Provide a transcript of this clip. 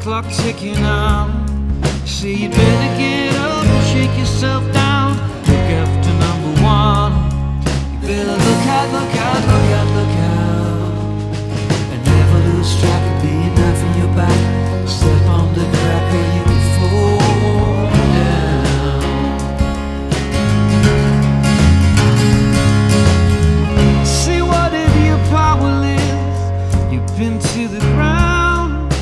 clock ticking out. Say you better get up and shake yourself down.